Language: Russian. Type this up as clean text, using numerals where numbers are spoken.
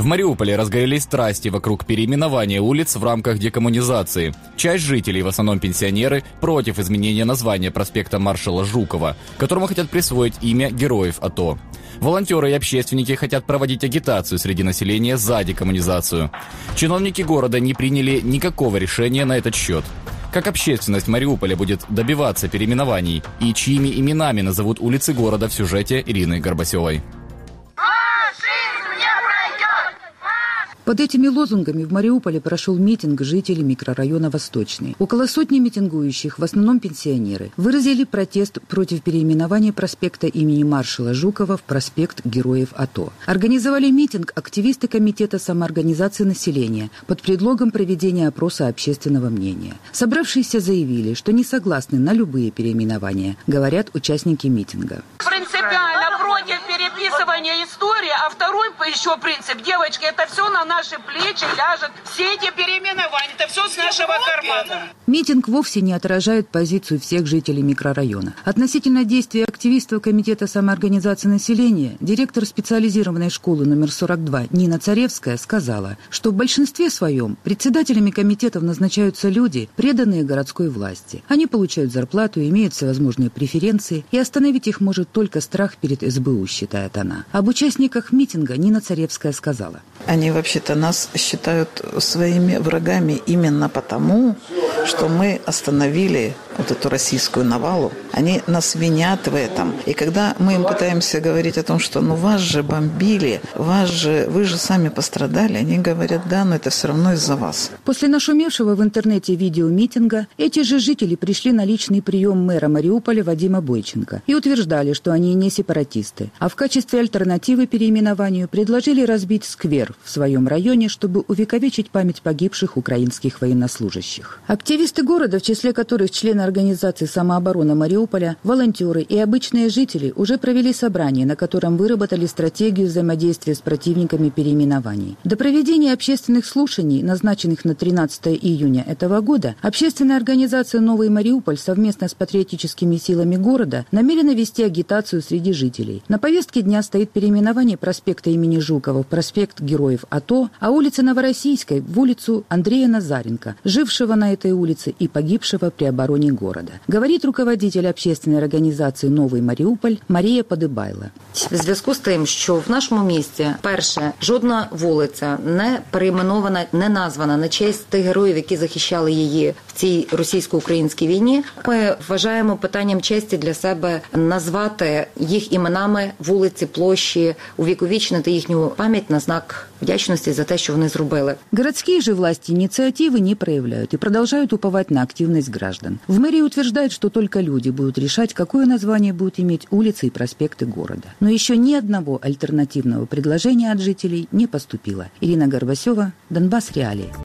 В Мариуполе разгорелись страсти вокруг переименования улиц в рамках декоммунизации. Часть жителей, в основном пенсионеры, против изменения названия проспекта маршала Жукова, которому хотят присвоить имя героев АТО. Волонтеры и общественники хотят проводить агитацию среди населения за декоммунизацию. Чиновники города не приняли никакого решения на этот счет. Как общественность Мариуполя будет добиваться переименований и чьими именами назовут улицы города в сюжете Ирины Горбасевой. Под этими лозунгами в Мариуполе прошел митинг жителей микрорайона Восточный. Около сотни митингующих, в основном пенсионеры, выразили протест против переименования проспекта имени маршала Жукова в проспект Героев АТО. Организовали митинг активисты Комитета самоорганизации населения под предлогом проведения опроса общественного мнения. Собравшиеся заявили, что не согласны на любые переименования, говорят участники митинга. Принципиально против переписывания истории, а второй еще принцип, девочки, это все на наши плечи ляжет. Все эти переименования, это все с нашего кармана. Митинг вовсе не отражает позицию всех жителей микрорайона. Относительно действий активистов Комитета самоорганизации населения, директор специализированной школы номер 42 Нина Царевская сказала, что в большинстве своем председателями комитетов назначаются люди, преданные городской власти. Они получают зарплату, имеют всевозможные преференции, и остановить их может только страх перед СБУ, считает она. Об участниках митинга Нина Царевская сказала. Они вообще-то нас считают своими врагами именно потому, что мы остановили вот эту российскую навалу. Они нас винят в этом. И когда мы им пытаемся говорить о том, что вас же бомбили, вы же сами пострадали, они говорят, да, но это все равно из-за вас. После нашумевшего в интернете видеомитинга эти же жители пришли на личный прием мэра Мариуполя Вадима Бойченко и утверждали, что они не сепаратисты, а в качестве альтернативы переименованию предложили разбить сквер в своем районе, чтобы увековечить память погибших украинских военнослужащих. Активисты города, в числе которых члены организации «Самооборона Мариуполя», волонтеры и обычные жители уже провели собрание, на котором выработали стратегию взаимодействия с противниками переименований. До проведения общественных слушаний, назначенных на 13 июня этого года, общественная организация «Новый Мариуполь» совместно с патриотическими силами города намерена вести агитацию среди жителей. На повестке дня стоит переименование проспекта имени Жукова в проспект Героев АТО, а улицы Новороссийской в улицу Андрея Назаренко, жившего на этой улице и погибшего при обороне города. Говорит руководитель общественної організації «Новий Маріуполь» Марія Подибайло. В зв'язку з тим, що в нашому місті, перше, жодна вулиця не перейменована, не названа на честь тих героїв, які захищали її в цій російсько-українській війні, ми вважаємо питанням честі для себе назвати їх іменами вулиці, площі, увіковічнити їхню пам'ять на знак вдячности за то, что они зробили. Городские же власти инициативы не проявляют и продолжают уповать на активность граждан. В мэрии утверждают, что только люди будут решать, какое название будут иметь улицы и проспекты города. Но еще ни одного альтернативного предложения от жителей не поступило. Ирина Горбасева, Донбасс Реалии.